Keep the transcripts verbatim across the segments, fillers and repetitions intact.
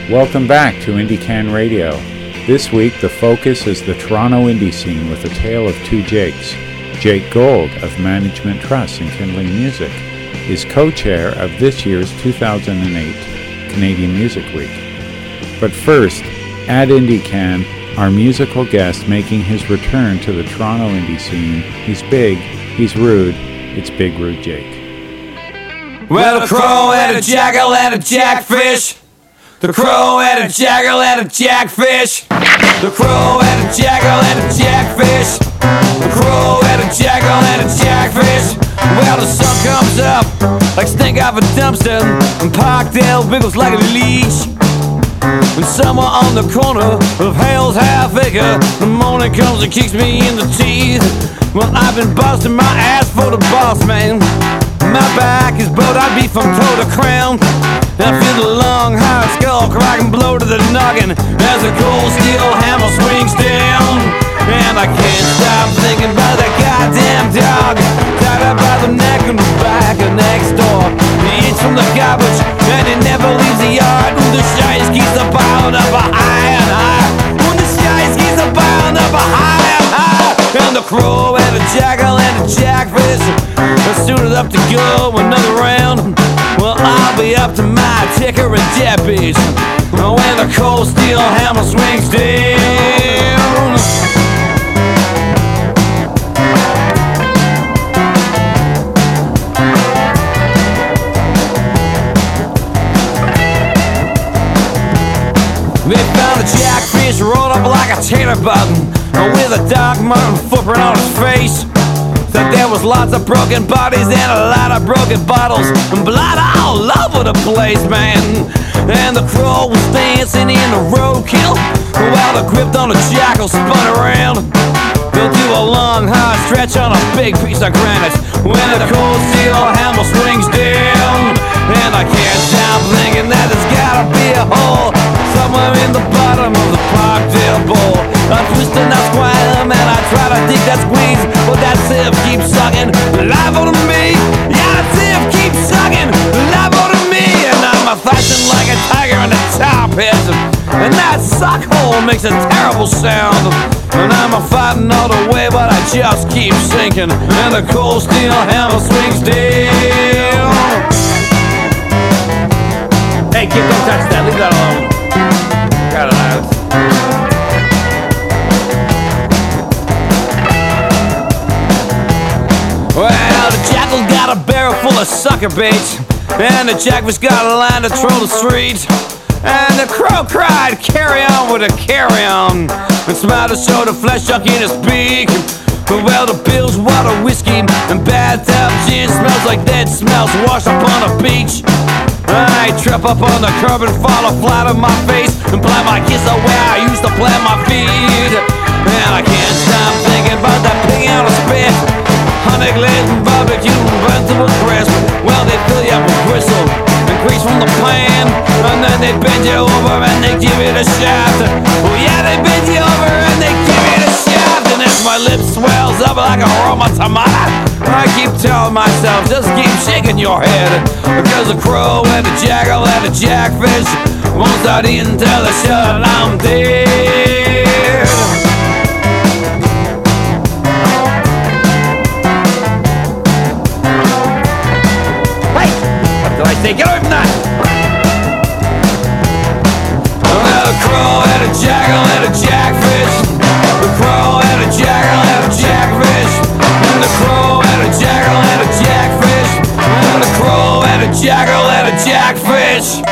Welcome back to IndieCan Radio. This week the focus is the Toronto indie scene with a tale of two Jakes. Jake Gold of Management Trust and Kindling Music is co-chair of this year's two thousand eight Canadian Music Week. But first, at IndieCan, our musical guest making his return to the Toronto indie scene. He's big, he's rude, it's Big Rude Jake. Well, a crow and a jackal and a jackfish. The crow and a jackal and a jackfish. The crow and a jackal and a jackfish. The crow and a jackal and a jackfish. Well, the sun comes up like stink off a dumpster, and Parkdale wiggles like a leash. When somewhere on the corner of Hell's Half Acre, the morning comes and kicks me in the teeth. Well, I've been busting my ass for the boss man. My back is bowed, I beat from toe to crown. I feel the long, hard skull crack and blow to the noggin as the cold steel hammer swings down. And I can't stop thinking about that goddamn dog, tied up by the neck and the back of next door. He eats from the garbage and he never leaves the yard. When the shies keeps a bound up a high and high. When the shies keeps a bound up a high and high. And the crow and a jackal and a jackfish are suited up to go another round. Well, I'll be up to my ticker and deadbeats when the cold steel hammer swings down. They found a jackfish rolled up like a tater button with a Doc Martin footprint on his face. That there was lots of broken bodies and a lot of broken bottles and blood all over the place, man. And the crow was dancing in the roadkill while the grip on the jackal spun around. They'll do a long, hard stretch on a big piece of granite when the cold steel hammer swings down. And I can't stop thinking that there's gotta be a hole somewhere in the bottom of the Parkdale bowl. I twist and I squirm and I try to dig that squeeze, but that sieve keeps sucking life out of me. Yeah, that sieve keeps sucking life out of me. And I'm a fighting like a tiger in the top pit, and that suck hole makes a terrible sound. And I'm a fighting all the way, but I just keep sinking, and the cold steel hammer swings down. Hey kid, don't touch that, leave that alone. Got it out. Well, the jackal got a barrel full of sucker baits, and the jackfish got a line to troll the street. And the crow cried, carry on with a carry on, and smiled to show the flesh chuck in his beak. Well, the Bill's water whiskey and bathtub gin smells like dead smells washed up on a beach. I trip up on the curb and fall flat on my face and plant my kiss where I used to plant my feet. And I can't stop thinking about that pig out of spit, honey glazed and barbecue and burnt to a crisp. Well, they fill you up with gristle and grease from the pan, and then they bend you over and they give you the shaft. Oh yeah, they bend you over and they give you the shaft. And as my lip swells up like a Roma tomato, I keep telling myself, just keep shaking your head, because the crow and the jackal and the jackfish won't start eating till they're sure I'm dead. Hey, what did I say? Get away from that! Well, the crow and a jackal and a jackfish. The crow and a jackal and a jackfish. And the crow and a jackal and a jackfish. And the crow and a jackal and a jackfish.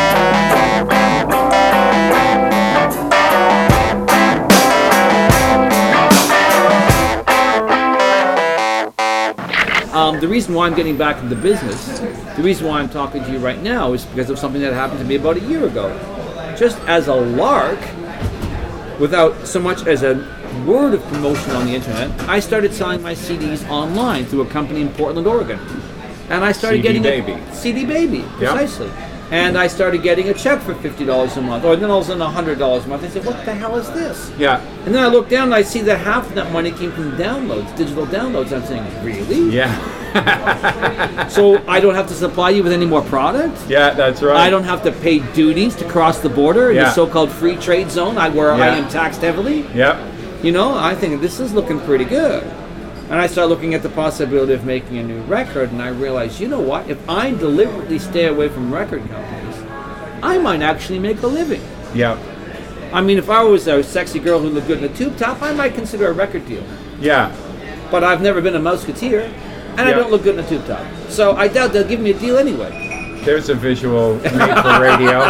Um, the reason why I'm getting back into business, the reason why I'm talking to you right now is because of something that happened to me about a year ago. Just as a lark, without so much as a word of promotion on the internet, I started selling my C Ds online through a company in Portland, Oregon. And I started C D getting Baby. a C D Baby, precisely. Yep. And I started getting a check for fifty dollars a month, or then all of a sudden one hundred dollars a month. I said, what the hell is this? Yeah. And then I look down and I see that half of that money came from downloads, digital downloads. I'm saying, really? Yeah. So I don't have to supply you with any more product. Yeah, that's right. I don't have to pay duties to cross the border in Yeah. the so-called free trade zone, I, where Yeah. I am taxed heavily. Yep. You know, I think this is looking pretty good. And I start looking at the possibility of making a new record, and I realize, you know what? If I deliberately stay away from record companies, I might actually make a living. Yep. I mean, if I was a sexy girl who looked good in a tube top, I might consider a record deal. Yeah. But I've never been a Mouseketeer, and I Yeah. don't look good in a tube top. So I doubt they'll give me a deal anyway. There's a visual made for radio.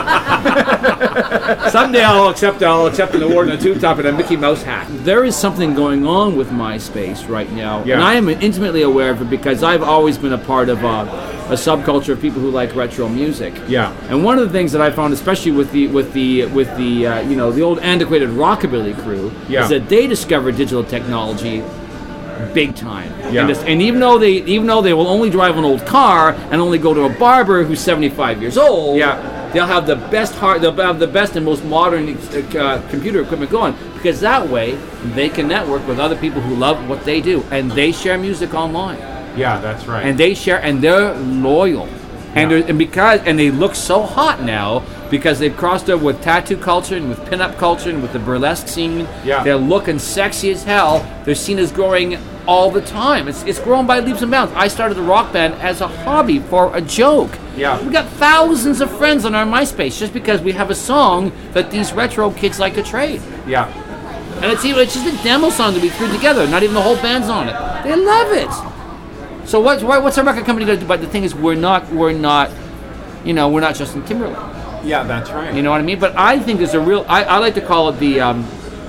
Someday I'll accept I'll accept an award in a tube top and a Mickey Mouse hat. There is something going on with MySpace right now, Yeah. and I am intimately aware of it because I've always been a part of uh, a subculture of people who like retro music. Yeah. And one of the things that I found, especially with the with the with the uh, you know the old antiquated rockabilly crew, Yeah. is that they discovered digital technology big time. Yeah. And, just, and even though they even though they will only drive an old car and only go to a barber who's seventy-five years old, Yeah. they'll have the best hard, they'll have the best and most modern uh, computer equipment going, because that way they can network with other people who love what they do, and they share music online, Yeah, that's right. and they share, and they're loyal, and Yeah. they're, and because and they look so hot now because they've crossed over with tattoo culture and with pinup culture and with the burlesque scene. Yeah. They're looking sexy as hell. Their scene is growing all the time. It's it's growing by leaps and bounds. I started the rock band as a hobby for a joke. Yeah. We got thousands of friends on our MySpace just because we have a song that these retro kids like to trade. Yeah. And it's even it's just a demo song that we threw together. Not even the whole band's on it. They love it. So what's why- what's our record company going to do? But the thing is, we're not we're not, you know, we're not Justin Timberlake. Yeah, that's right. You know what I mean? But I think there's a real. I, I like to call it the, um,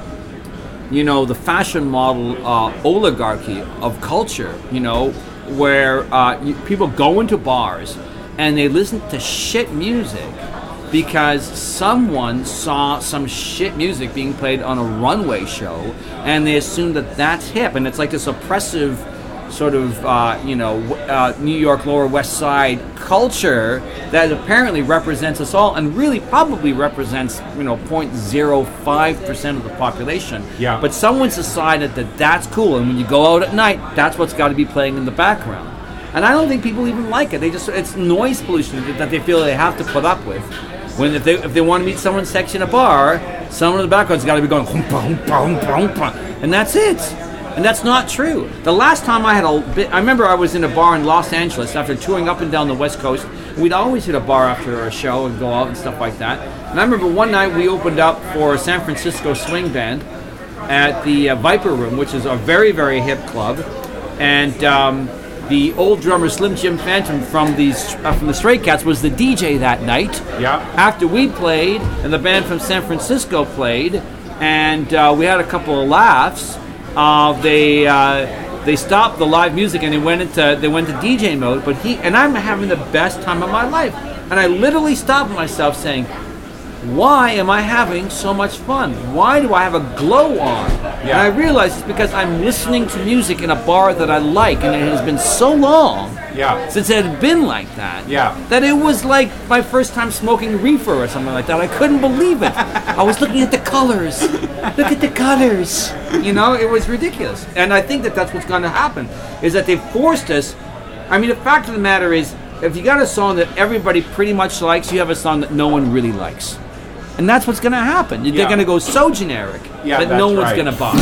you know, the fashion model uh, oligarchy of culture. You know, where uh, you, people go into bars and they listen to shit music because someone saw some shit music being played on a runway show, and they assume that that's hip, and it's like this oppressive sort of, uh, you know, uh, New York Lower West Side culture that apparently represents us all, and really probably represents, you know, zero point zero five percent of the population. Yeah. But someone's decided that that's cool, and when you go out at night, that's what's got to be playing in the background. And I don't think people even like it. They just, it's noise pollution that they feel they have to put up with. When if they if they want to meet someone sexy in a bar, someone in the background's got to be going, "Hoompa, hoompa, hoompa, hoompa," and that's it. And that's not true. The last time I had a bit, I remember I was in a bar in Los Angeles after touring up and down the West Coast. We'd always hit a bar after a show and go out and stuff like that. And I remember one night we opened up for a San Francisco swing band at the uh, Viper Room, which is a very, very hip club. And um, the old drummer Slim Jim Phantom from the uh, from the Stray Cats was the D J that night. Yeah. After we played, and the band from San Francisco played, and uh, we had a couple of laughs. Uh, they uh, they stopped the live music and they went into they went to D J mode. But he and I'm having the best time of my life, and I literally stopped myself saying, "Why am I having so much fun? Why do I have a glow on?" And I realized it's because I'm listening to music in a bar that I like, and it has been so long Yeah. since it had been like that. Yeah. That it was like my first time smoking reefer or something like that. I couldn't believe it. I was looking at the colors. Look at the colors. You know, it was ridiculous. And I think that that's what's going to happen, is that they forced us. I mean, the fact of the matter is, if you got a song that everybody pretty much likes, you have a song that no one really likes. And that's what's going to happen. They're Yeah. going to go so generic Yeah, that no that's one's right. going to buy.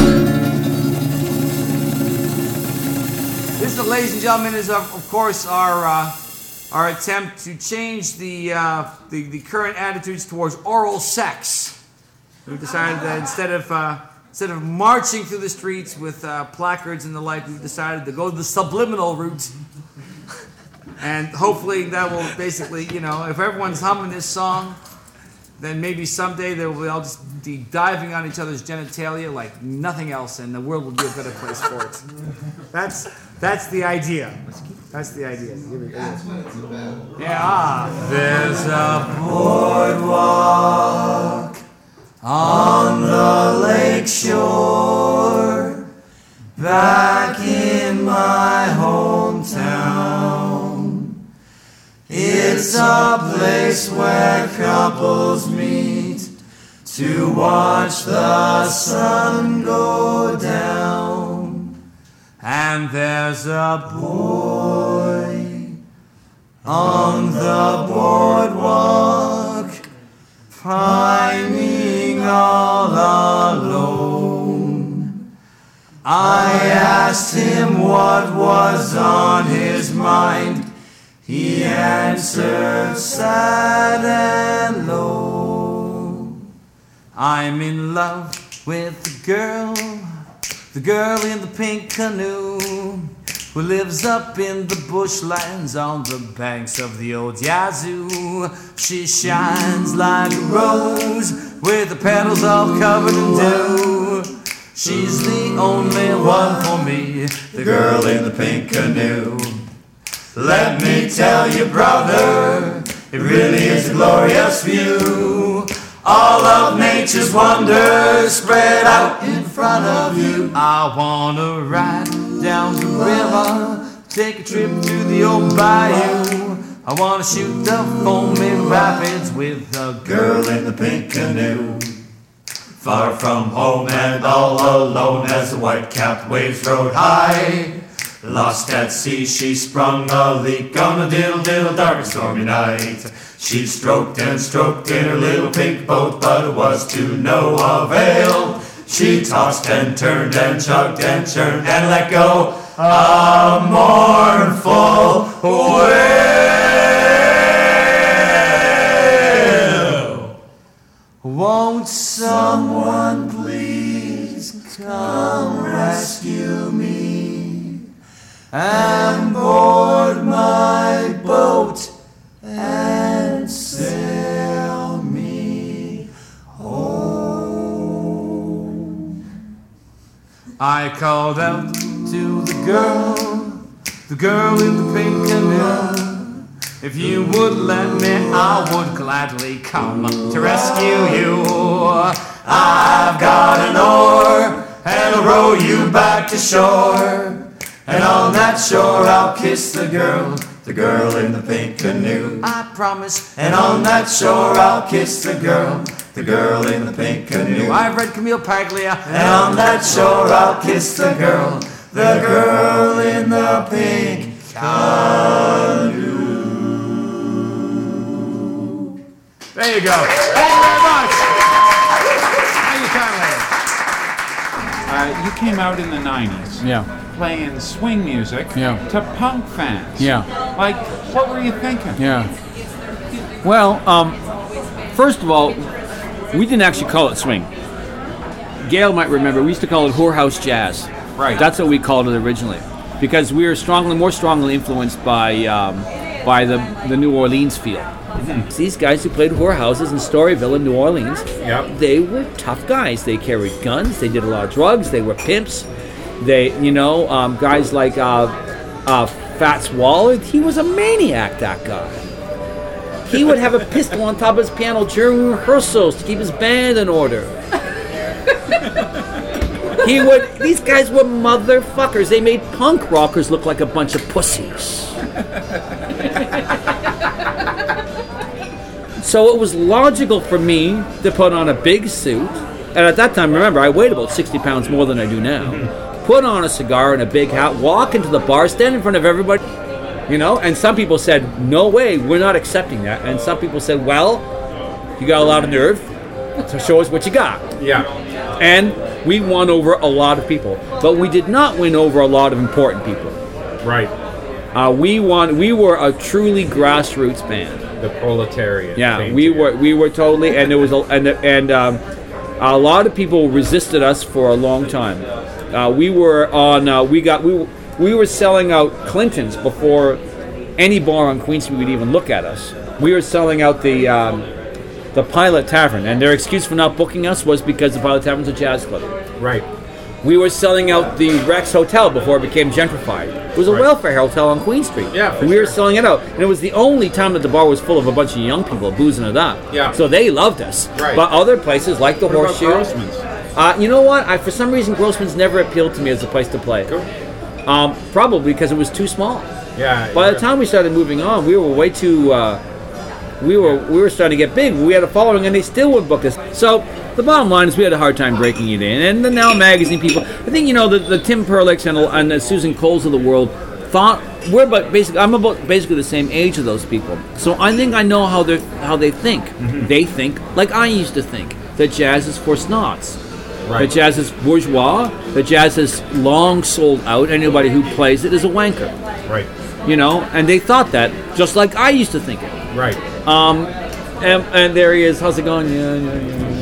This, ladies and gentlemen, is of, of course our uh, our attempt to change the, uh, the the current attitudes towards oral sex. We decided that instead of uh, instead of marching through the streets with uh, placards and the like, we decided to go the subliminal route. And hopefully that will basically, you know, if everyone's humming this song, then maybe someday they will all just be diving on each other's genitalia like nothing else, and the world will be a better place for it. That's that's the idea. That's the idea. Yeah. There's a boardwalk on the lake shore, back in my hometown. It's a place where couples meet to watch the sun go down. And And there's a boy on the boardwalk, pining all alone. I asked him what was on his mind. He answered sad and low. I'm in love with the girl, the girl in the pink canoe, who lives up in the bushlands on the banks of the old Yazoo. She shines like a rose with the petals all covered in dew. She's the only one for me, the girl in the pink canoe. Let me tell you, brother, it really is a glorious view. All of nature's wonders spread out in front of you. I wanna ride down the river, take a trip to the old bayou. I wanna shoot the foaming rapids with the girl in the pink canoe. Far from home and all alone as the white-capped waves rode high. Lost at sea, she sprung a leak on a diddle-diddle dark and stormy night. She stroked and stroked in her little pink boat, but it was to no avail. She tossed and turned and chugged and churned and let go a mournful wail. Won't someone please come rescue me and board my boat and sail me home? I called out to the girl, the girl in the pink canoe. If you would let me, I would gladly come to rescue you. I've got an oar and I'll row you back to shore. And on that shore I'll kiss the girl, the girl in the pink canoe. I promise. And on that shore I'll kiss the girl, the girl in the pink canoe. I've read Camille Paglia. And on that shore I'll kiss the girl, the girl in the pink canoe. There you go. Thank you very much. Thank you kindly. Uh, you came out in the nineties. Yeah. Playing swing music Yeah. to punk fans. Yeah. Like, what were you thinking? Yeah. Well, um, first of all, we didn't actually call it swing. Gail might remember, we used to call it whorehouse jazz. Right. That's what we called it originally, because we were strongly, more strongly influenced by um, by the the New Orleans feel. Mm-hmm. These guys who played whorehouses in Storyville in New Orleans, Yep. they were tough guys. They carried guns. They did a lot of drugs. They were pimps. They, you know, um, guys like uh, uh, Fats Waller. He was a maniac. That guy. He would have a pistol on top of his piano during rehearsals to keep his band in order. He would. These guys were motherfuckers. They made punk rockers look like a bunch of pussies. So it was logical for me to put on a big suit, and at that time, remember, I weighed about sixty pounds more than I do now. Put on a cigar and a big hat, walk into the bar, stand in front of everybody, you know. And some people said, "No way, we're not accepting that." And some people said, "Well, you got a lot of nerve, so show us what you got." Yeah. And we won over a lot of people, but we did not win over a lot of important people. Right. Uh, we won. We were a truly grassroots band. The proletariat. Yeah, came we together. were. We were totally, and there was a, and and um, a lot of people resisted us for a long time. Uh, we were on. Uh, we got. We we were selling out Clinton's before any bar on Queen Street would even look at us. We were selling out the um, the Pilot Tavern, and their excuse for not booking us was because the Pilot Tavern's a jazz club. Right. We were selling out the Rex Hotel before it became gentrified. It was a Right. welfare hotel on Queen Street. Yeah, for we were sure. selling it out. And it was the only time that the bar was full of a bunch of young people boozing it up. Yeah. So they loved us. Right. But other places like the What about Horseshoe. Grossman's? Uh, you know what? I, for some reason, Grossman's never appealed to me as a place to play. Cool. Um, probably because it was too small. Yeah. By yeah. the time we started moving on, we were way too. Uh, we were we were starting to get big. We had a following, and they still would book us. So the bottom line is, we had a hard time breaking it in. And the Now magazine people, I think you know the, the Tim Perlicks and, and the Susan Coles of the world thought we're about basically. I'm about basically the same age of those people. So I think I know how they how they think. Mm-hmm. They think like I used to think that jazz is for snots. Right. That jazz is bourgeois. That jazz is long sold out. Anybody who plays it is a wanker. Right. You know, and they thought that just like I used to think it. Right. Um, and, and there he is. How's it going? Yeah, yeah, yeah.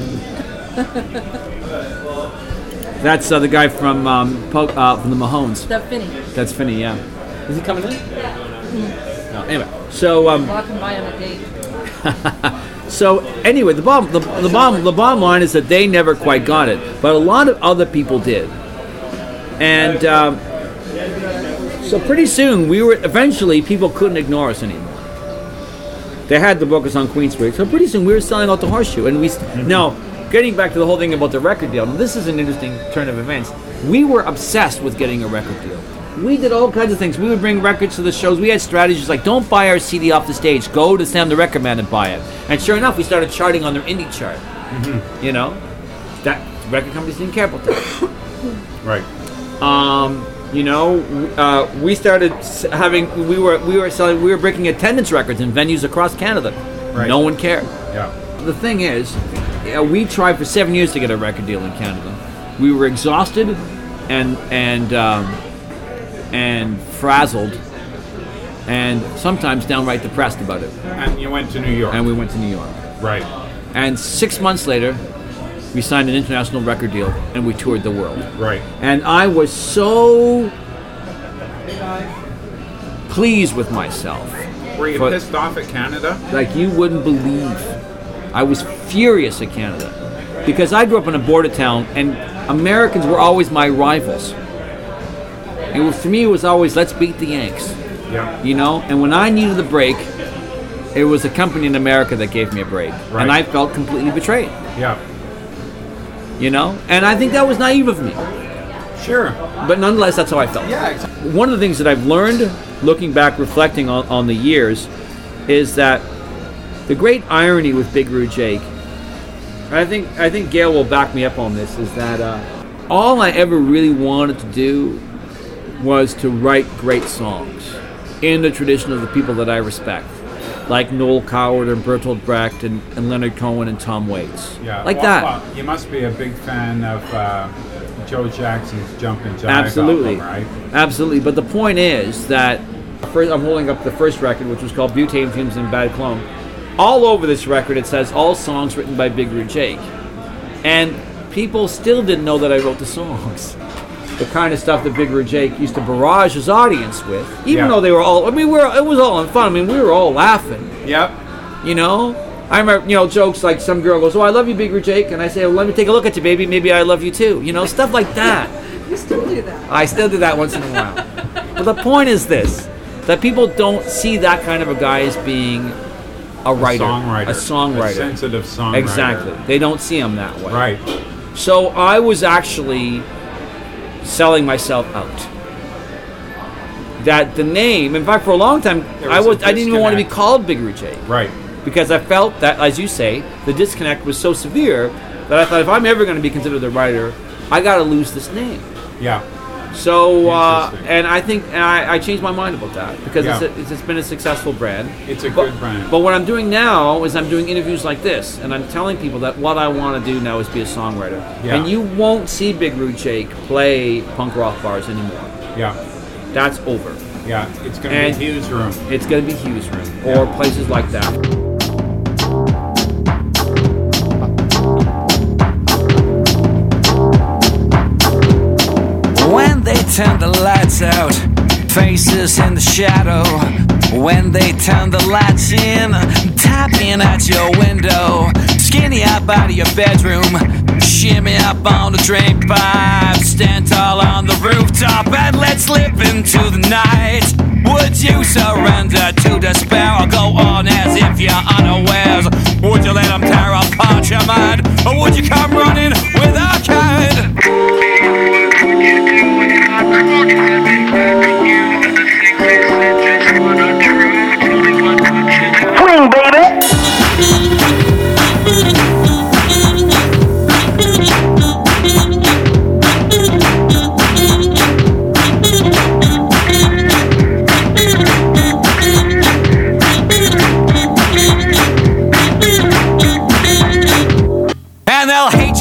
That's uh, the guy from um, po- uh, from the Mahones. That's Finney. That's Finney. Yeah. Is he coming in? Mm-hmm. No. Anyway, so um, walking by on a date. So anyway, the bottom the, the bottom the bottom line is that they never quite got it, but a lot of other people did, and um, so pretty soon we were eventually people couldn't ignore us anymore. They had to book us on Queen Street, so pretty soon we were selling out the Horseshoe, and we now getting back to the whole thing about the record deal. Now, this is an interesting turn of events. We were obsessed with getting a record deal. We did all kinds of things. We would bring records to the shows. We had strategies like, don't buy our C D off the stage. Go to Sam the Record Man and buy it. And sure enough, we started charting on their indie chart. Mm-hmm. You know? That record companies didn't care about that. Right. Um, you know, uh, we started having, we were we were selling, we were breaking attendance records in venues across Canada. Right. No one cared. Yeah. The thing is, uh, we tried for seven years to get a record deal in Canada. We were exhausted and, and, um, and frazzled, and sometimes downright depressed about it. And you went to New York. And we went to New York. Right. And six months later, we signed an international record deal, and we toured the world. Right. And I was so pleased with myself. Were you but, pissed off at Canada? Like you wouldn't believe. I was furious at Canada. Because I grew up in a border town, and Americans were always my rivals. It was, for me, it was always, let's beat the Yanks. Yeah. You know? And when I needed a break, it was a company in America that gave me a break. Right. And I felt completely betrayed. Yeah. You know? And I think that was naive of me. Sure. But nonetheless, that's how I felt. Yeah, exactly. One of the things that I've learned, looking back, reflecting on, on the years, is that the great irony with Big Rude Jake, I think I think Gail will back me up on this, is that uh, all I ever really wanted to do was to write great songs in the tradition of the people that I respect, like Noel Coward and Bertolt Brecht and, and Leonard Cohen and Tom Waits. Yeah, like well, that. Well, you must be a big fan of uh, Joe Jackson's Jumpin' Jive Absolutely. album, right? Absolutely. But the point is that first, I'm holding up the first record, which was called Butane Fumes and Bad Clone. All over this record, it says all songs written by Big Rude Jake, and people still didn't know that I wrote the songs. The kind of stuff that Big Rude Jake used to barrage his audience with, even yeah. though they were all, I mean, we were, it was all in fun. I mean, we were all laughing. Yep. You know? I remember, you know, jokes like some girl goes, oh, I love you, Big Rude Jake. And I say, well, let me take a look at you, baby. Maybe I love you too. You know, stuff like that. You still do that. I still do that once in a while. But the point is this, that people don't see that kind of a guy as being a writer. A songwriter. A songwriter. A sensitive songwriter. Exactly. They don't see him that way. Right. So I was actually selling myself out. That the name, in fact, for a long time, was I was a I didn't even want to be disconnect. called Big Rude Jake. Right. Because I felt that, as you say, the disconnect was so severe that I thought if I'm ever going to be considered a writer, I got to lose this name. Yeah. So, uh, Interesting. and I think and I, I changed my mind about that because Yeah. it's, a, it's, it's been a successful brand. It's a But- good brand. But what I'm doing now is I'm doing interviews like this, and I'm telling people that what I want to do now is be a songwriter. Yeah. And you won't see Big Rude Jake play punk rock bars anymore. Yeah. That's over. Yeah. It's going And- to be Hughes Room. It's going to be Hughes Room or Yeah. places like that. When they turn the lights out, faces in the shadow. When they turn the lights in, tapping at your window. Skinny up out of your bedroom, shimmy up on the drain pipe. Stand tall on the rooftop and let's slip into the night. Would you surrender to despair or go on as if you're unawares? Would you let them tear apart your mind, or would you come running with a kind? Swing, baby!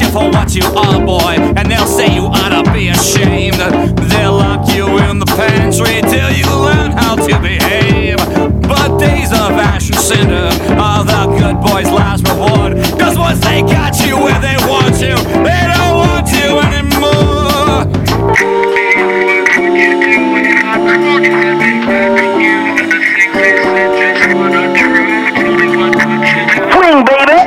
for what you are, boy, and they'll say you ought to be ashamed. They'll lock you in the pantry till you learn how to behave. But days of ash and cinder are the good boys' last reward. Cause once they got you where they want you, they don't want you anymore. Swing, baby.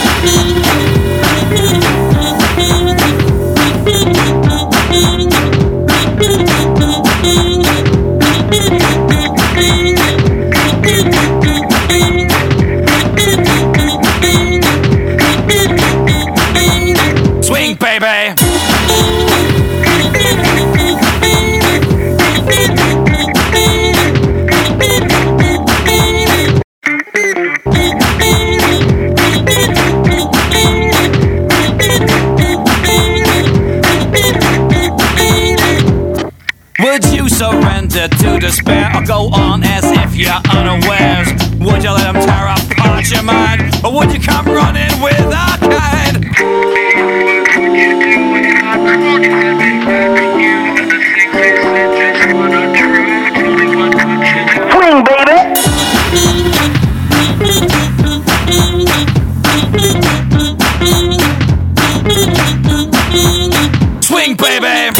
Swing, baby. Would you surrender to despair or go on as if you're unawares? Would you let them tear apart your mind, or would you come running with a kind? Swing, baby. Swing, baby.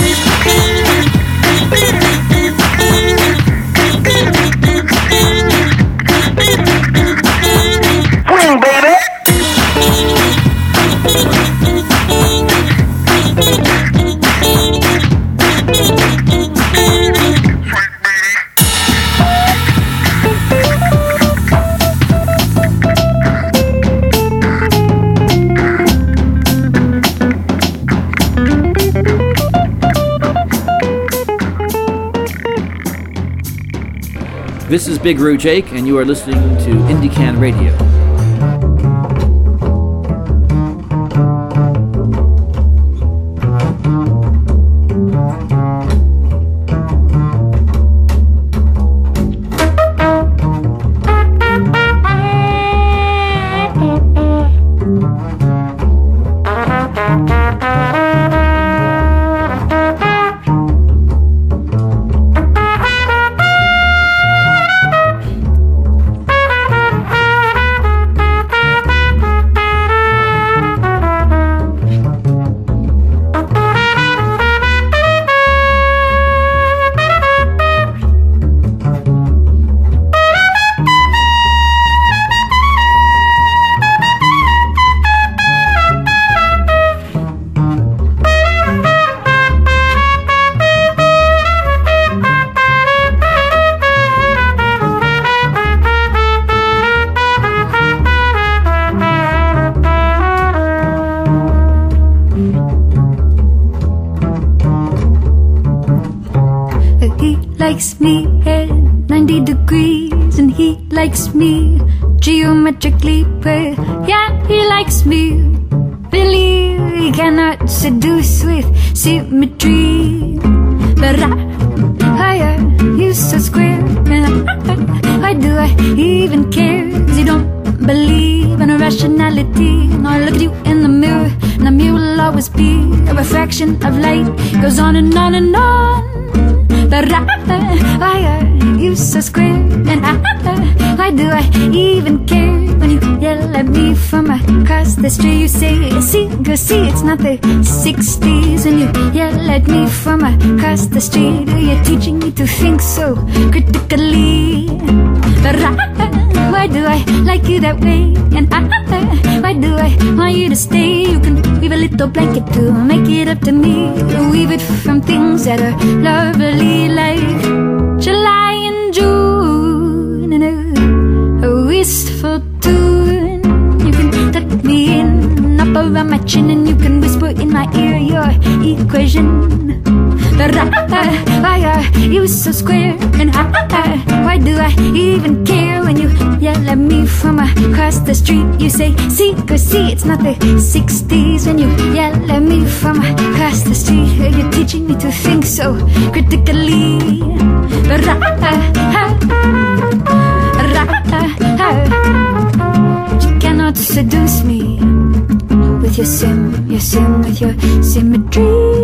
Swing, baby. This is Big Roo Jake, and you are listening to IndieCan Radio. Likes me at ninety degrees, and he likes me geometrically per. Yeah, he likes me. Believe he cannot seduce with symmetry. But I, I, you so square, and I, why do I even care? 'Cause you don't believe in irrationality. And I look at you in the mirror, and you will always be a reflection of light. Goes on and on and on. But I, why are you so square? And I, why do I even care? When you yell at me from across the street, you say, see, go see, it's not the sixties. When you yell at me from across the street, you're teaching me to think so critically. But I, why do I like you that way? And I, why do I want you to stay? You can weave a little blanket to make it up to me. Weave it from things that are lovely, like July and June, and a, a wistful tune. You can tuck me in up around my chin, and you can whisper in my ear your equation. But I, why are you so square? And I, why do I even care? When you yell at me from across the street, you say, see, go see, it's not the sixties. When you yell at me from across the street, you're teaching me to think so critically. But I, you cannot seduce me with your sim, your sim with your symmetry.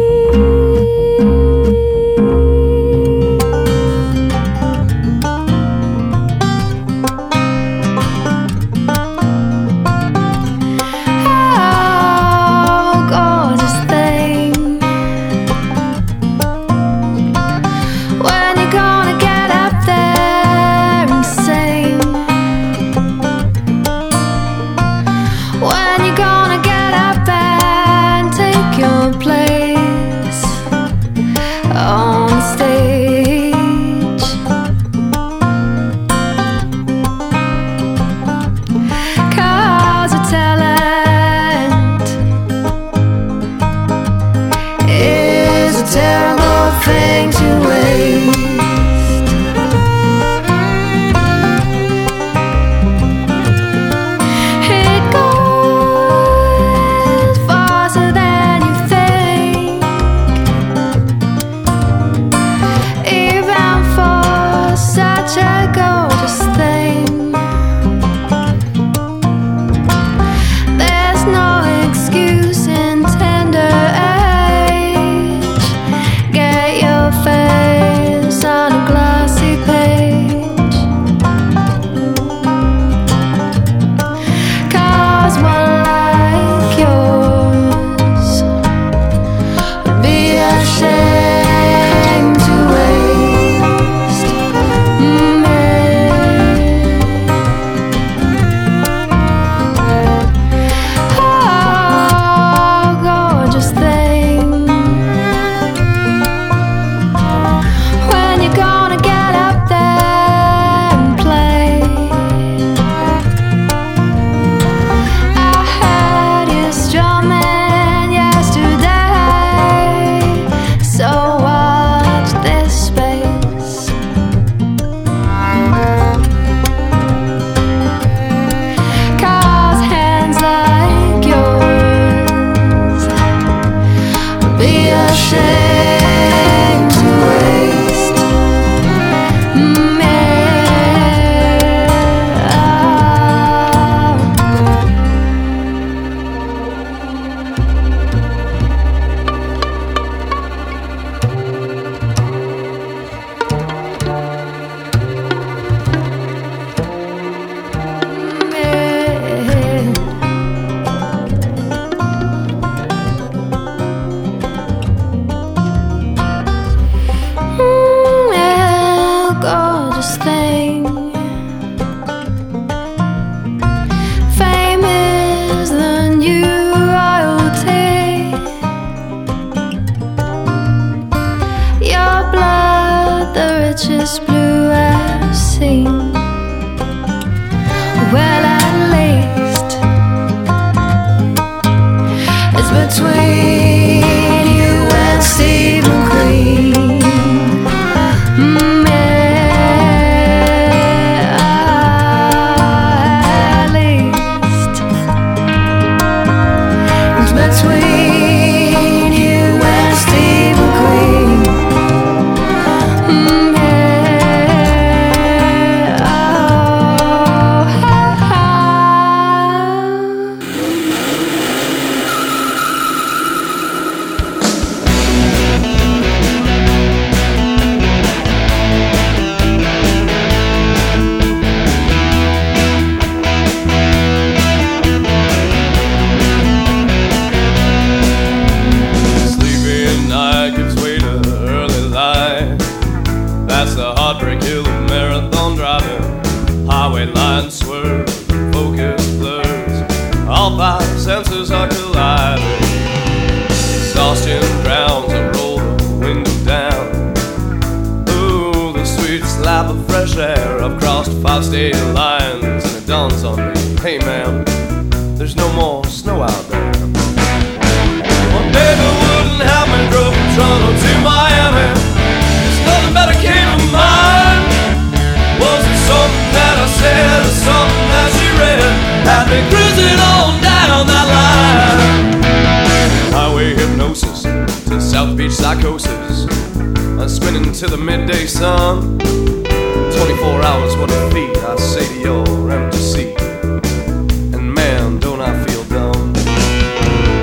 Empty seat, and man, don't I feel dumb.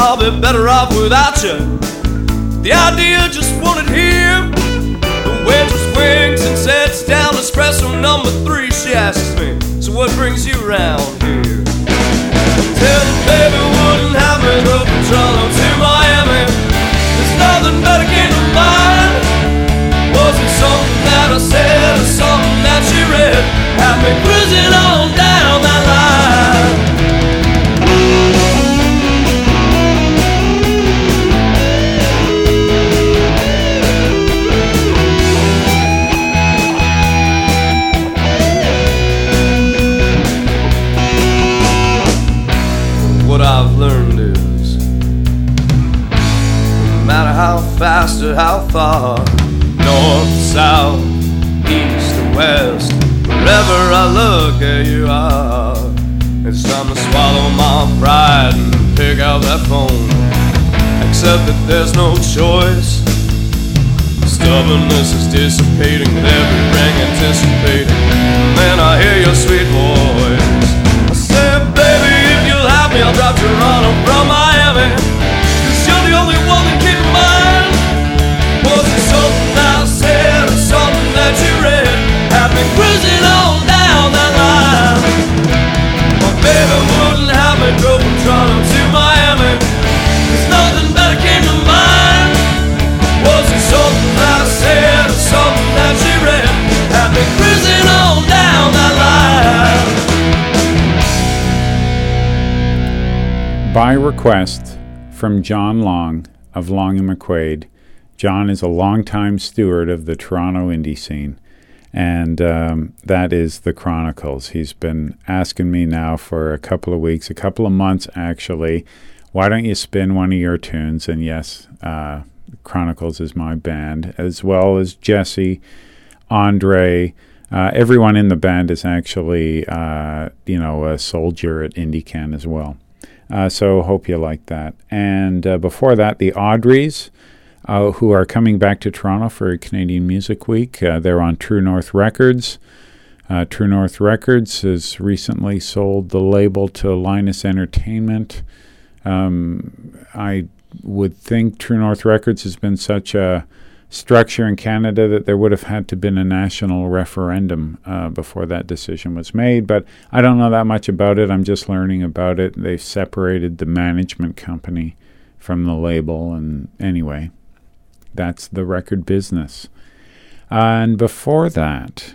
I'll be better off without you. The idea just wanted him. The waitress winks and sets down espresso number three. She asks me, so what brings you around here? Tell the baby wouldn't have me go from Toronto to Miami. There's nothing better came to mind. Was it something that I said or something that she read? Had me cruising on down that line. What I've learned is, no matter how fast or how far, north, south, east or west, wherever I look, there you are. It's time to swallow my pride and pick out that phone. Except that there's no choice. Stubbornness is dissipating with every ring anticipating. Man, I hear your sweet voice. I said, baby, if you'll have me, I'll drop Toronto from Miami. Cause you're the only one that keep in mind. Was it something that I said or something that you read? Had me cruising on down that line. My baby wouldn't have me go from Toronto to Miami. Cause nothing better came to mind. Was it something that I said or something that she read? Had me cruising on down that line. By request from John Long of Long and McQuaid. John is a longtime steward of the Toronto indie scene, and um, that is the Chronicles. He's been asking me now for a couple of weeks, a couple of months actually, why don't you spin one of your tunes? And yes, uh, Chronicles is my band, as well as Jesse, Andre. Uh, everyone in the band is actually, uh, you know, a soldier at IndieCan as well. Uh, so hope you like that. And uh, before that, the Audreys, uh, who are coming back to Toronto for Canadian Music Week. Uh, they're on True North Records. Uh, True North Records has recently sold the label to Linus Entertainment. Um, I would think True North Records has been such a structure in Canada that there would have had to been a national referendum uh, before that decision was made, but I don't know that much about it. I'm just learning about it. They've separated the management company from the label, and anyway, that's the record business. Uh, and before that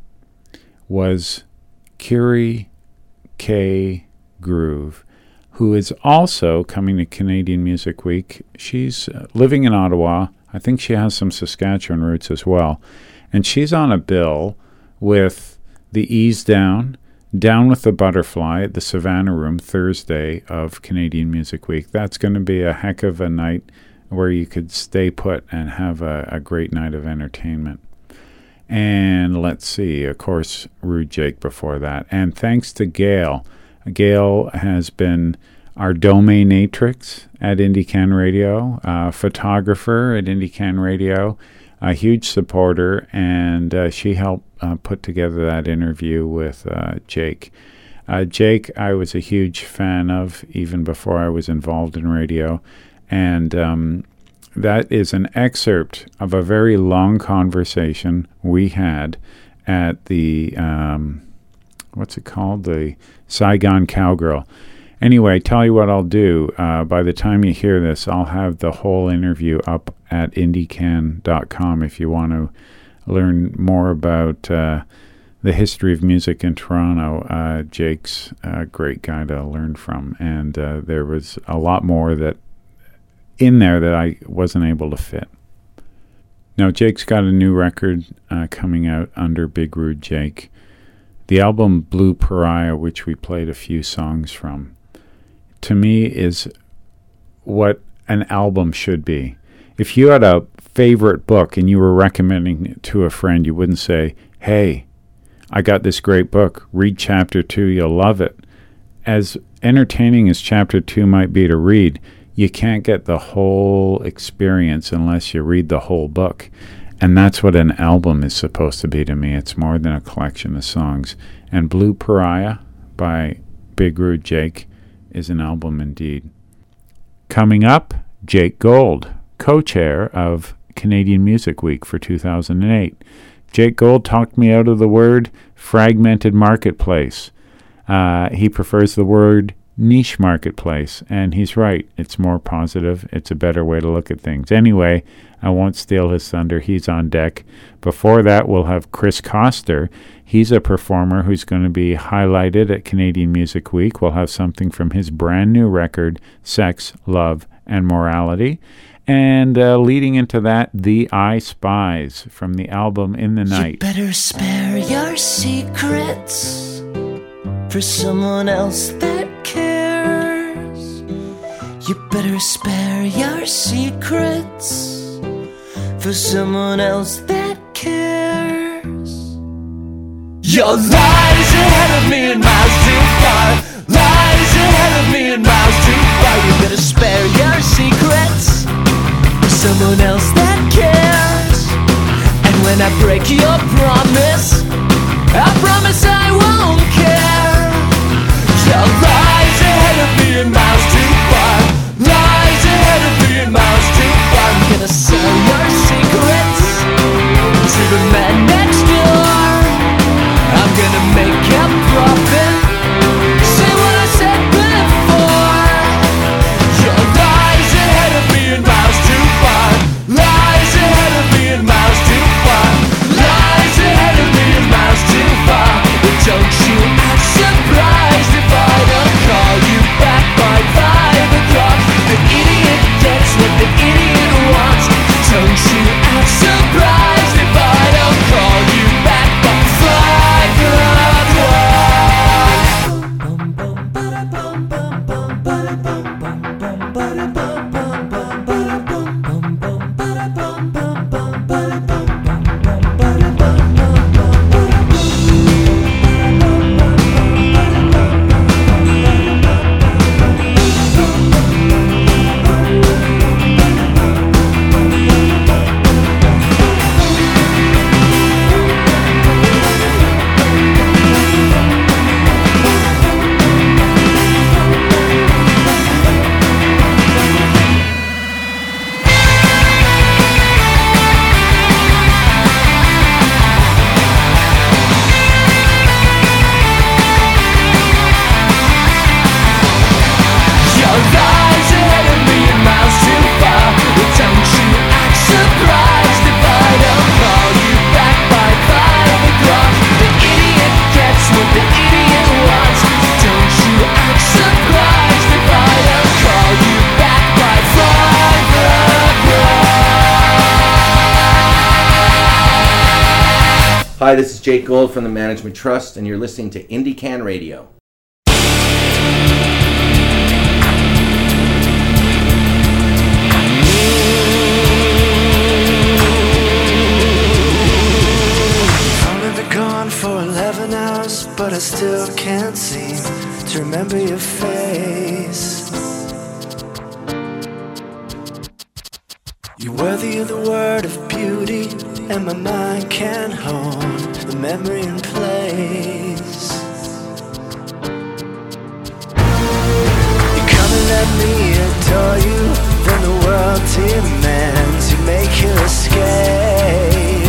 was Curie K. Groove, who is also coming to Canadian Music Week. She's uh, living in Ottawa. I think she has some Saskatchewan roots as well. And she's on a bill with the Ease Down, Down with the Butterfly at the Savannah Room Thursday of Canadian Music Week. That's going to be a heck of a night where you could stay put and have a, a great night of entertainment. And let's see, of course, Rude Jake before that. And thanks to Gail. Gail has been our dominatrix at IndieCan Radio, uh, photographer at IndieCan Radio, a huge supporter, and uh, she helped uh, put together that interview with uh, Jake. Uh, Jake, I was a huge fan of even before I was involved in radio, and um, that is an excerpt of a very long conversation we had at the, um, what's it called, the Saigon Cowgirl. Anyway, tell you what I'll do. Uh, by the time you hear this, I'll have the whole interview up at indie can dot com if you want to learn more about uh, the history of music in Toronto. Uh, Jake's a great guy to learn from, and uh, there was a lot more that in there that I wasn't able to fit. Now, Jake's got a new record uh, coming out under Big Rude Jake. The album Blue Pariah, which we played a few songs from, to me is what an album should be. If you had a favorite book and you were recommending it to a friend, you wouldn't say, hey, I got this great book, read chapter two, you'll love it. As entertaining as chapter two might be to read, you can't get the whole experience unless you read the whole book. And that's what an album is supposed to be to me. It's more than a collection of songs. And Blue Pariah by Big Rude Jake is an album indeed. Coming up, Jake Gold, co-chair of Canadian Music Week for two thousand eight. Jake Gold talked me out of the word fragmented marketplace. Uh, he prefers the word niche marketplace, and he's right. It's more positive. It's a better way to look at things. Anyway, I won't steal his thunder. He's on deck. Before that, we'll have Chris Coster. He's a performer who's going to be highlighted at Canadian Music Week. We'll have something from his brand new record, Sex, Love, and Morality. And uh, leading into that, The I Spies from the album In the Night. You better spare your secrets for someone else that cares. You better spare your secrets for someone else that cares. Your lies ahead of me and miles too far. Lies ahead of me and miles too far. You better spare your secrets for someone else that cares. And when I break your promise, I promise I won't care. Your lies ahead of me and miles too far. Lies ahead of me and miles too far. I'm gonna sell your secrets to the man next door. I'm gonna make a profit. Say what I said before. Your lies ahead of me and miles too far. Lies ahead of me and miles too far. Lies ahead of me and miles too far. But don't you act surprised if I don't call you back by five o'clock. The idiot gets what the idiot wants. Don't you act surprised if I don't call you back by five o'clock. Hi, this is Jake Gold from the Management Trust, and you're listening to Indie Can Radio. I've been gone for eleven hours, but I still can't seem to remember your face. You're worthy of the word of beauty, and my mind can't hold the memory in place. You come and let me adore you, then the world demands you make your escape.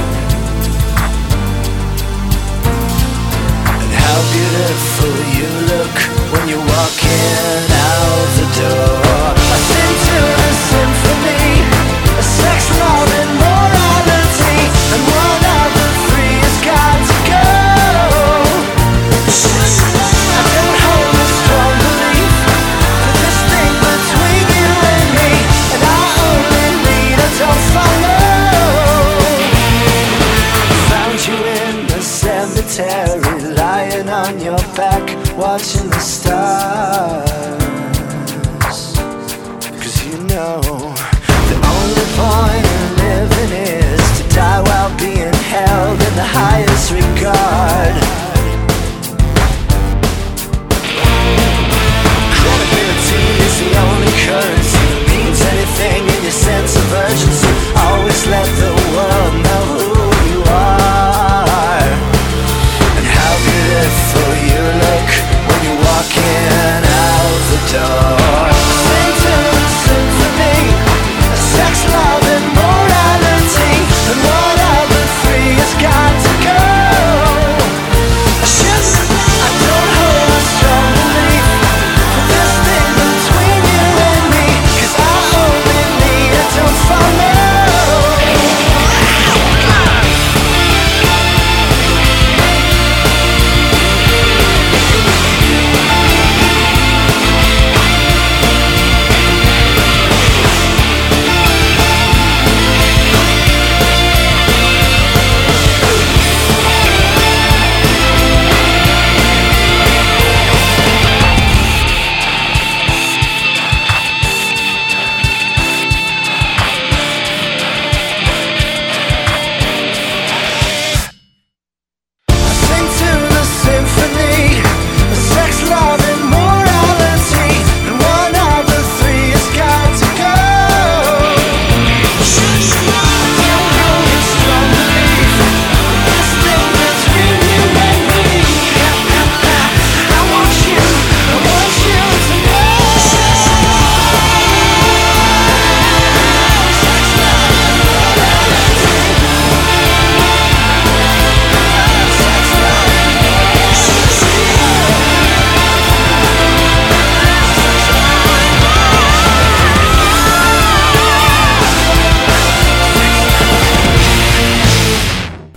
And how beautiful you look when you're walking out the door. I sing to the symphony, a sex, love, and morality, and one of the three has got to go.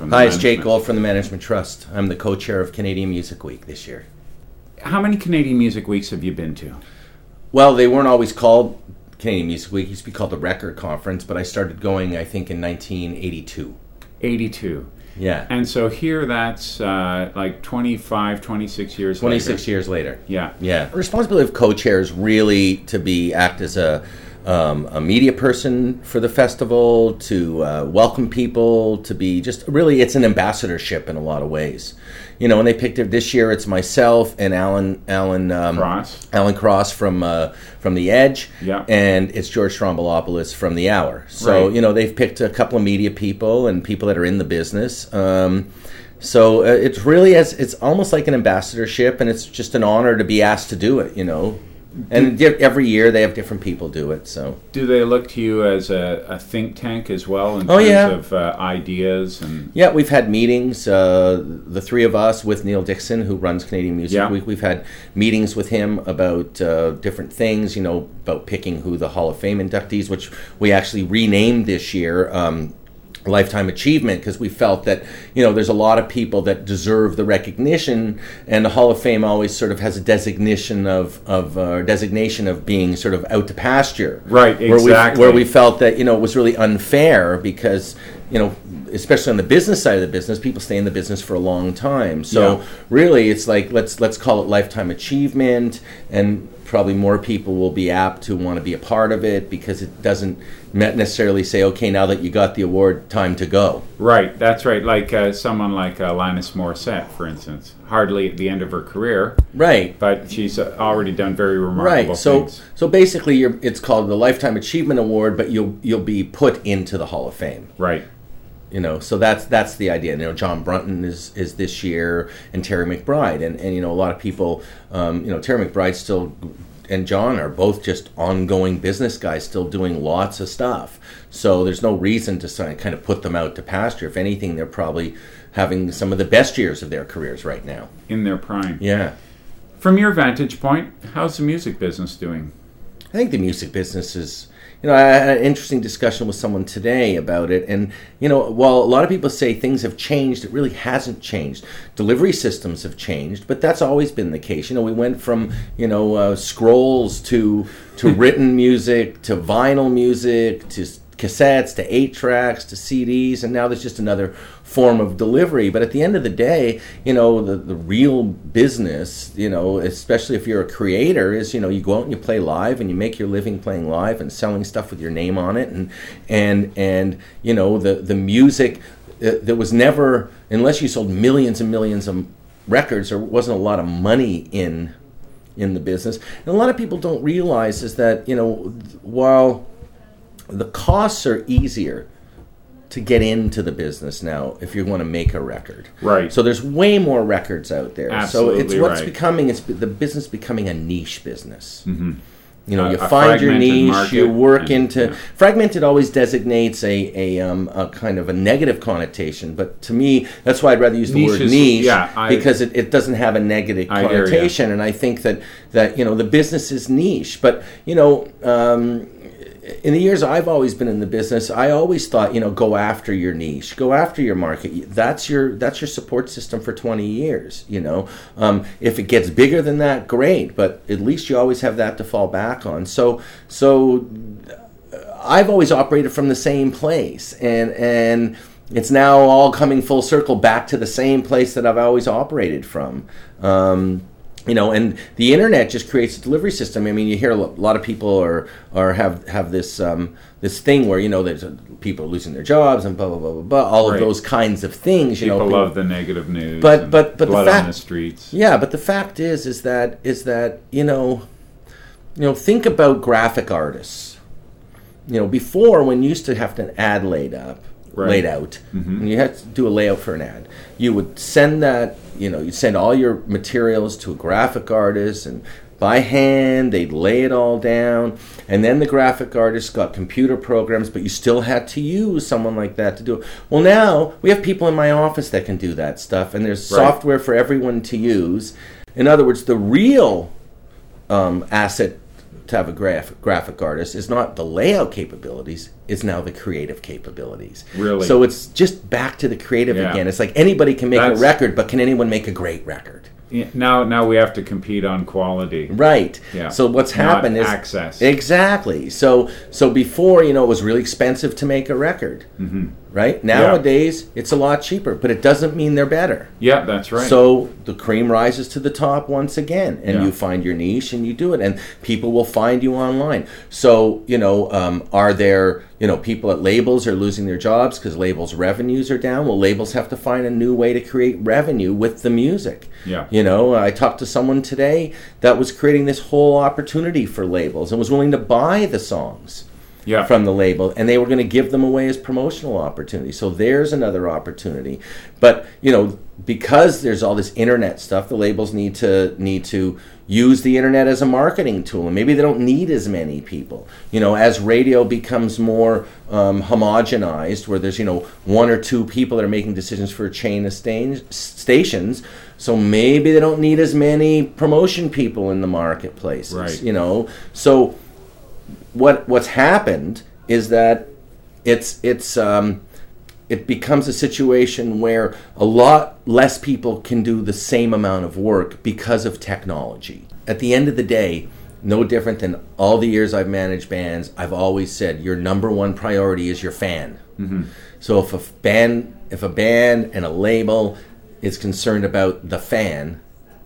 from the Hi, it's Jake management- Gold from the Management Trust. I'm the co-chair of Canadian Music Week this year. How many Canadian Music Weeks have you been to? Well, they weren't always called Canadian Music Week. It used to be called the Record Conference, but I started going, I think, in nineteen eighty-two. eighty-two. Yeah. And so here that's uh, like twenty-five, twenty-six years twenty-six later. years later. Yeah. Yeah. The responsibility of co-chair is really to be act as a um, a media person for the festival, to uh, welcome people, to be just really, it's an ambassadorship in a lot of ways. You know, when they picked it this year, it's myself and Alan Alan um, Cross. Alan Cross from uh, from The Edge, Yeah. and it's George Strombolopoulos from The Hour. So Right. you know, they've picked a couple of media people and people that are in the business. Um, so uh, it's really as it's almost like an ambassadorship, and it's just an honor to be asked to do it. You know, and di- every year they have different people do it. So. Do they look to you as a, a think tank as well in Oh, terms yeah. of uh, ideas and Yeah, we've had meetings, uh, the three of us with Neil Dixon, who runs Canadian Music Yeah. Week. We've had meetings with him about uh, different things, you know, about picking who the Hall of Fame inductees, which we actually renamed this year, um, Lifetime Achievement, because we felt that, you know, there's a lot of people that deserve the recognition, and the Hall of Fame always sort of has a designation of, of uh, designation of being sort of out to pasture. Right, Where we, exactly. where we felt that, you know, it was really unfair because, you know, especially on the business side of the business, people stay in the business for a long time. So Yeah. really, it's like let's let's call it lifetime achievement, and probably more people will be apt to want to be a part of it because it doesn't ne- necessarily say, okay, now that you got the award, time to go. Right, that's right. Like uh, someone like uh, Alanis Morissette, for instance, hardly at the end of her career, Right. but she's uh, already done very remarkable Right. So things. so basically, you're, it's called the Lifetime Achievement Award, but you'll you'll be put into the Hall of Fame. Right. You know, so that's that's the idea. You know, John Brunton is, is this year, and Terry McBride, and, and you know, a lot of people, um, you know, Terry McBride still, and John are both just ongoing business guys, still doing lots of stuff. So there's no reason to sort of kind of put them out to pasture. If anything, they're probably having some of the best years of their careers right now. In their prime. Yeah, From your vantage point, how's the music business doing? I think the music business is. You know, I had an interesting discussion with someone today about it, and you know, while a lot of people say things have changed, it really hasn't changed. Delivery systems have changed, but that's always been the case. You know, we went from you know uh, scrolls to to written music to vinyl music to cassettes to eight tracks to C Ds, and now there's just another form of delivery. But at the end of the day, you know, the, the real business, you know, especially if you're a creator, is, you know, you go out and you play live and you make your living playing live and selling stuff with your name on it. And, and, and you know, the, the music, uh, there was never, unless you sold millions and millions of records, there wasn't a lot of money in, in the business. And a lot of people don't realize is that, you know, while the costs are easier to get into the business now if you want to make a record. Right. So there's way more records out there. Absolutely so it's what's right. becoming, it's the business becoming a niche business. Mm-hmm. You know, A- you a find your fragmented niche, market, you work and- into... yeah. Fragmented always designates a, a, um, a kind of a negative connotation, but to me, that's why I'd rather use the Niche word is- niche, yeah, I- because it, it doesn't have a negative I hear ya. connotation, and I think that, that, you know, the business is niche. But, you know... Um, in the years I've always been in the business, I always thought, you know, go after your niche, go after your market. That's your that's your support system for twenty years. You know, um, if it gets bigger than that, great, but at least you always have that to fall back on. So, so I've always operated from the same place, and and it's now all coming full circle back to the same place that I've always operated from. Um, You know, and the internet just creates a delivery system. I mean, you hear a lo- lot of people are are have have this um, this thing where, you know, there's uh, people losing their jobs and blah blah blah blah blah. All Right. of those kinds of things. You People know, people- love the negative news. But- and but- but the blood fact- on the streets. Yeah, but the fact is, is that is that you know, you know, think about graphic artists. You know, before, when you used to have an ad laid up, Right. laid out, Mhm. and you had to do a layout for an ad, you would send that, you know, you'd send all your materials to a graphic artist, and by hand, they'd lay it all down, and then the graphic artist got computer programs, but you still had to use someone like that to do it. Well, now, we have people in my office that can do that stuff, and there's Right. software for everyone to use. In other words, the real um, asset to have a graphic graphic artist is not the layout capabilities, it's now the creative capabilities. Really? So it's just back to the creative Yeah. again. It's like anybody can make That's- a record, but can anyone make a great record? Yeah, now, now we have to compete on quality. Right. Yeah. So what's Not happened is access. Exactly. So so before, you know, it was really expensive to make a record. Mm-hmm. Right? Nowadays, it's a lot cheaper, but it doesn't mean they're better. Yeah, that's right. So the cream rises to the top once again, and Yeah. you find your niche and you do it, and people will find you online. So, you know, um, are there, you know, people at labels are losing their jobs because labels' revenues are down? Well, labels have to find a new way to create revenue with the music. Yeah. You know, I talked to someone today that was creating this whole opportunity for labels and was willing to buy the songs. Yeah. From the label, and they were going to give them away as promotional opportunities. So there's another opportunity. But, you know, because there's all this internet stuff, the labels need to need to use the internet as a marketing tool, and maybe they don't need as many people. You know, as radio becomes more um, homogenized, where there's, you know, one or two people that are making decisions for a chain of sta- stations, so maybe they don't need as many promotion people in the marketplaces. Right. You know, so what what's happened is that it's it's um, it becomes a situation where a lot less people can do the same amount of work because of technology. At the end of the day, no different than all the years I've managed bands, I've always said your number one priority is your fan. Mm-hmm. So if a band if a band and a label is concerned about the fan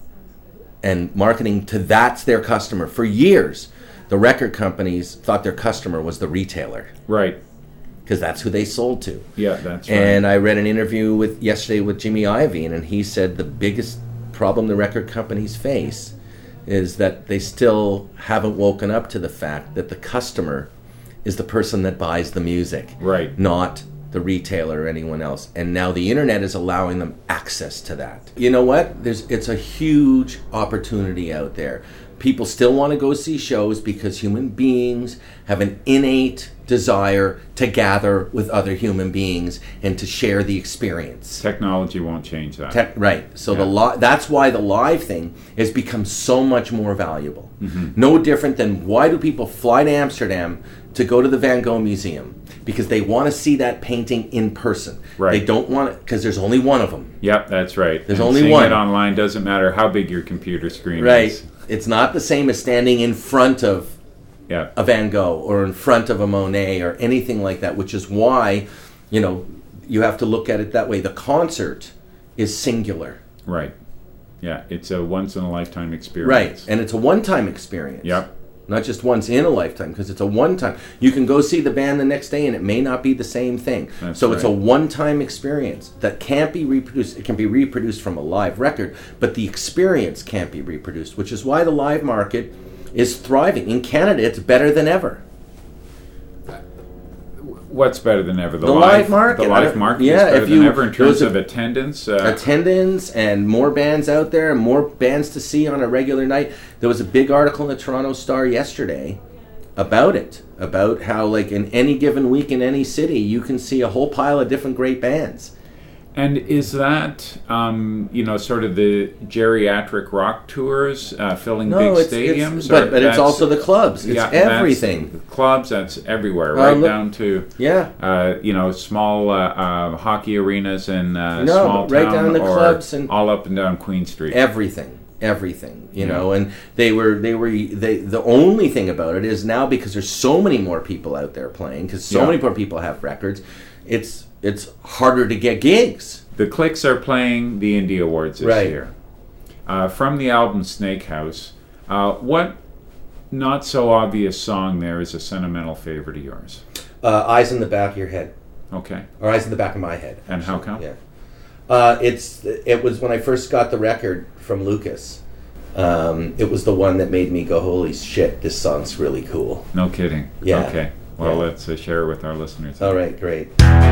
and marketing to that's their customer, for years the record companies thought their customer was the retailer. Right. Because that's who they sold to. Yeah, that's right. And I read an interview with yesterday with Jimmy Iovine, and he said the biggest problem the record companies face is that they still haven't woken up to the fact that the customer is the person that buys the music. Right. Not the retailer or anyone else. And now the internet is allowing them access to that. You know what? There's it's a huge opportunity out there. People still want to go see shows because human beings have an innate desire to gather with other human beings and to share the experience. Technology won't change that. Te- right. So Yeah. the li- that's why the live thing has become so much more valuable. Mm-hmm. No different than why do people fly to Amsterdam to go to the Van Gogh Museum? Because they want to see that painting in person. Right. They don't want it because there's only one of them. Yep, that's right. There's And only seeing one. it online doesn't matter how big your computer screen Right. is. It's not the same as standing in front of Yeah. a Van Gogh or in front of a Monet or anything like that, which is why, you know, you have to look at it that way. The concert is singular. Right. Yeah, it's a once in a lifetime experience. Right. And it's a one-time experience. Yep. Not just once in a lifetime, because it's a one-time. You can go see the band the next day and it may not be the same thing. That's so it's a right. one-time experience that can't be reproduced. It can be reproduced from a live record, but the experience can't be reproduced, which is why the live market is thriving. In Canada, it's better than ever. What's better than ever? The live market. The I live don't- market yeah, is better if than you- ever in terms those are- of attendance. Uh, Attendance and more bands out there and more bands to see on a regular night. There was a big article in the Toronto Star yesterday about it, about how like in any given week in any city you can see a whole pile of different great bands. and is that, um, you know, sort of the geriatric rock tours, uh, filling No, big it's- stadiums? it's- but- or but it's that's- also the clubs. It's yeah, that's everything. the clubs, that's everywhere, Uh, right look- down to, Yeah. uh, you know, small uh, uh, hockey arenas in uh, No, small right town, down the or clubs and- all up and down Queen Street. Everything. Everything, you Yeah. know, and they were they were they the only thing about it is now because there's so many more people out there playing, because so Yeah. many more people have records, it's it's harder to get gigs. The Clicks are playing the Indie Awards this Right. year. Uh, from the album Snake House, uh, what not so obvious song there is a sentimental favorite of yours? Uh, eyes in the back of your head, Okay. or eyes in the back of my head. And how come? Yeah, uh, it's it was when I first got the record from Lucas. Um, it was the one that made me go, "Holy shit, this song's really cool." No kidding. Yeah. Okay. Well, Yeah. let's uh, share it with our listeners. All right, great.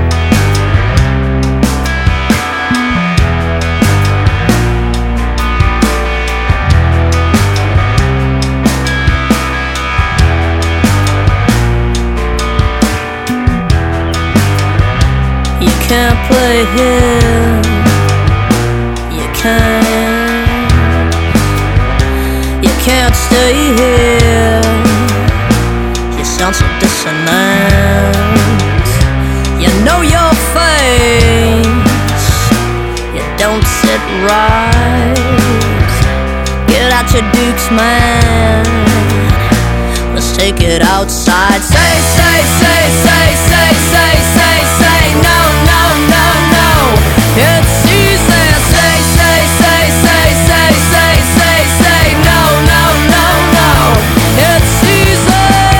You can't play here. You can't. You can't stay here. take it outside. Say, say, say, say, say, say, say, say, no, no, no, no. It's easy. Say, say, say, say, say, say, say, say, no, no, no, no. It's easy.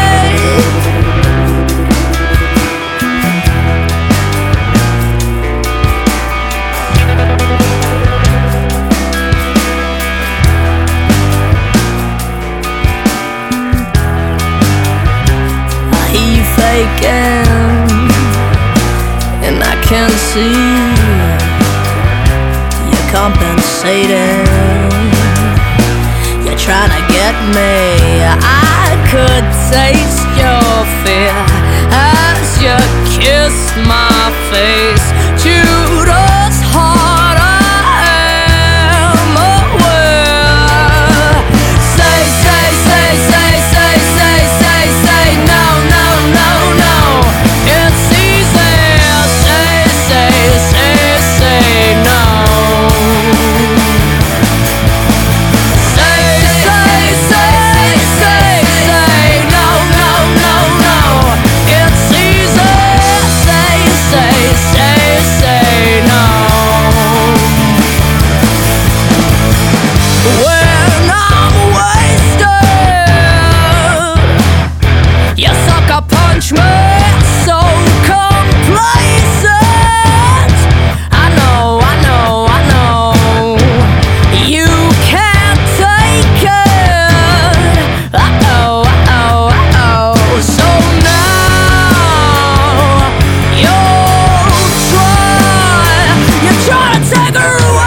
And I can see you're compensating. You're trying to get me. I could taste your fear as you kissed my face. Judas heart, I am aware. Say, say, say, say, say, say, say, say, no, no, no, no. It's easy. Say, say, say, say, no. Say, say, say, say, say, no, no, no, no. It's easy. Say, say, say, say, no. When I'm wasted, you sucker punch me so complacent. I know, I know, I know. You can't take it. Uh-oh, uh-oh, uh-oh. So now you'll try. You try to take her away.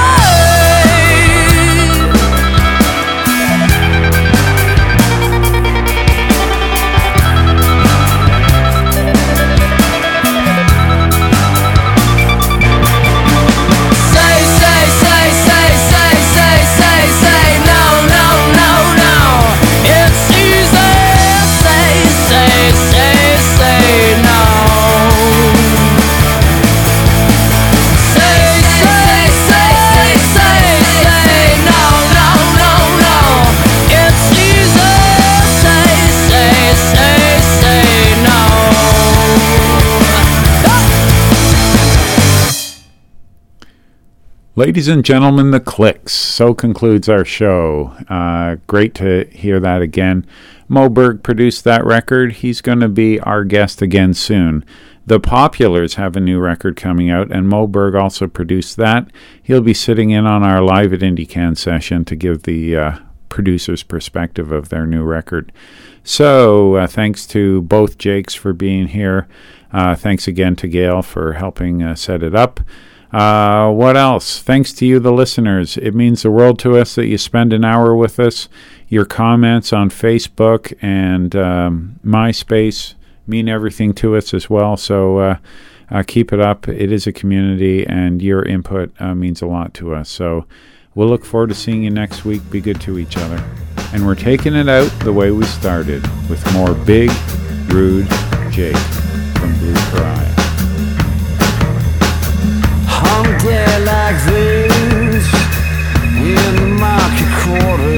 Say, say, say, say, say, say, say, say, no, no, no, no. It's easy. Say, say, say, say, no. Say, say, say, say, say, no, no, no, no. It's easy. Say, say, say, say, no. Ladies and gentlemen, the Clicks. So concludes our show. Uh, great to hear that again. Mo Berg produced that record. He's going to be our guest again soon. The Populars have a new record coming out, and Mo Berg also produced that. He'll be sitting in on our Live at IndieCan session to give the uh, producer's perspective of their new record. So uh, thanks to both Jakes for being here. Uh, thanks again to Gail for helping uh, set it up. Uh, what else? Thanks to you, the listeners. It means the world to us that you spend an hour with us. Your comments on Facebook and um, MySpace mean everything to us as well. So uh, uh, keep it up. It is a community, and your input uh, means a lot to us. So we'll look forward to seeing you next week. Be good to each other. And we're taking it out the way we started, with more Big Rude Jake from Blue Pariah. On a day like this, in the market quarter,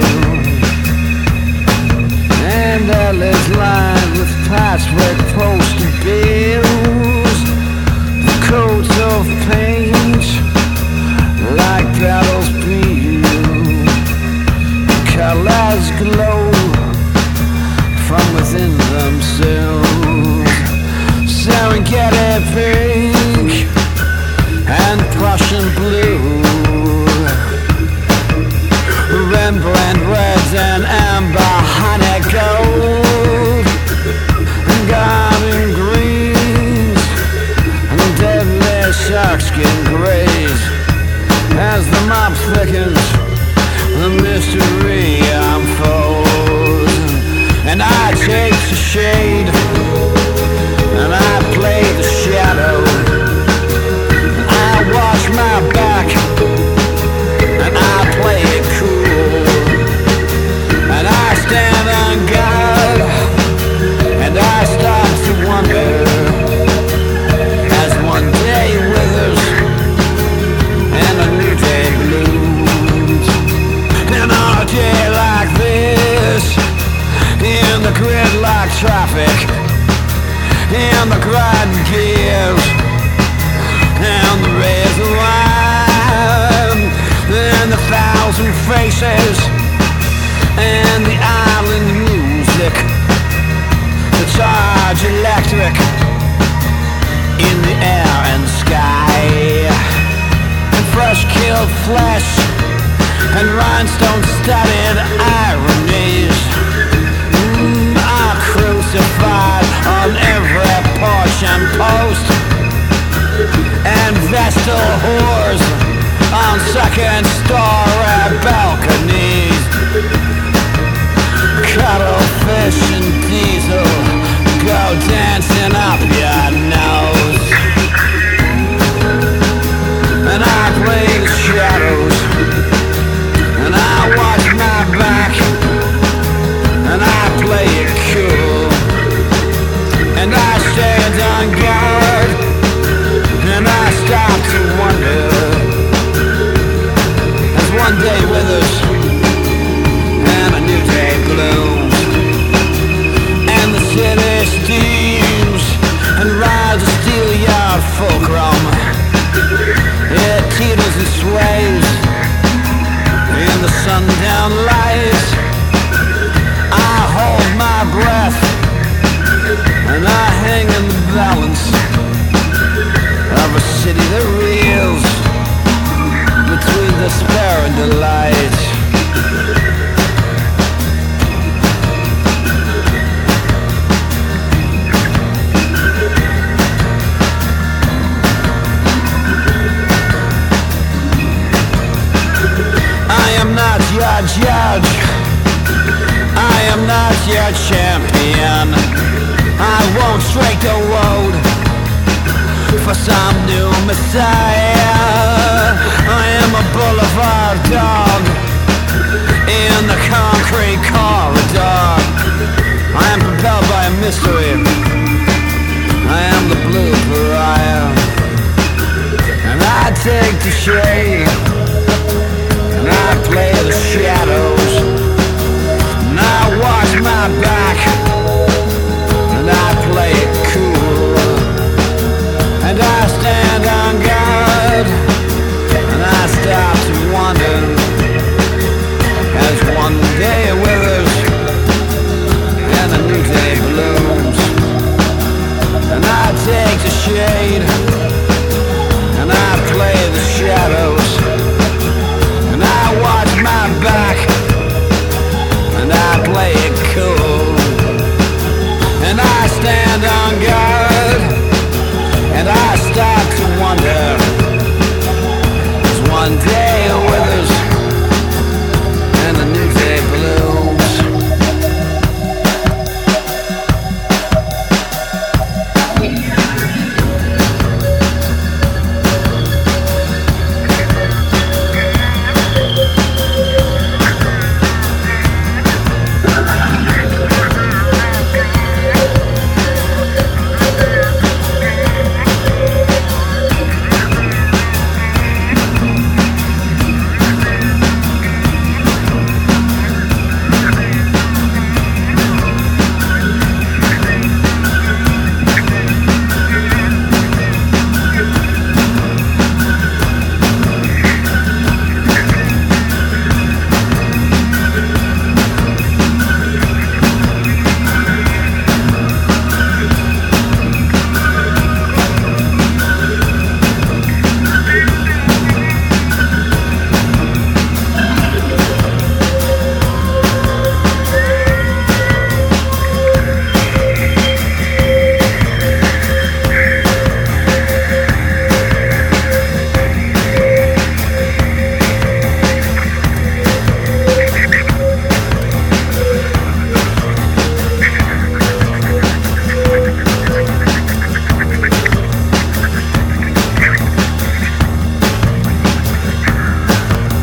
and alleys lined with patchwork poster bills, the coats of paint like battles blue, colors glow from within themselves. Serengeti pink and Prussian blue, Rembrandt reds and amber honey gold, garden greens and deadly sharkskin grays. As the mop thickens, the mystery unfolds, and I take the shade and I play the shadow. Watch my back and I play it cool, and I stand on guard and I start to wonder as one day withers and a new day blooms. And on a day like this, in the grid red like traffic in the grind gears and the razor wine and the thousand faces and the island music, the charge electric in the air and sky, and fresh killed flesh and rhinestone-studded ironies mm, are crucified on every porch and post, and vestal whores on second-story balconies, cuttlefish and diesel go dancing up your nose, and I play the shadows, and I watch my back, and I play it cool, and I stand on guard, and I stop to wonder as one day withers and a new day blooms, and the city steams and rides a steel yard fulcrum. It teeters and sways in the sundown lights. I hold my breath and I hang in the balance of a city that reels between despair and delight. I am not your judge, I am not your champion. I won't strike the road for some new messiah. I am a boulevard dog in the concrete corridor. I am propelled by a mystery. I am the blue pariah, and I take the shade, and I play the shadows, and I watch my back, and I play it cool, and I stand on guard, and I stop to wonder as one day withers and a new day blooms, and I take the shade, and I play the shadows, and I watch my back, and I play it cool, and I stand on guard, and I start to wonder as one day withers and a new day blooms.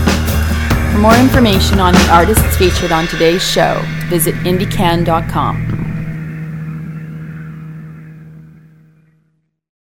For more information on the artists featured on today's show, visit indie can dot com.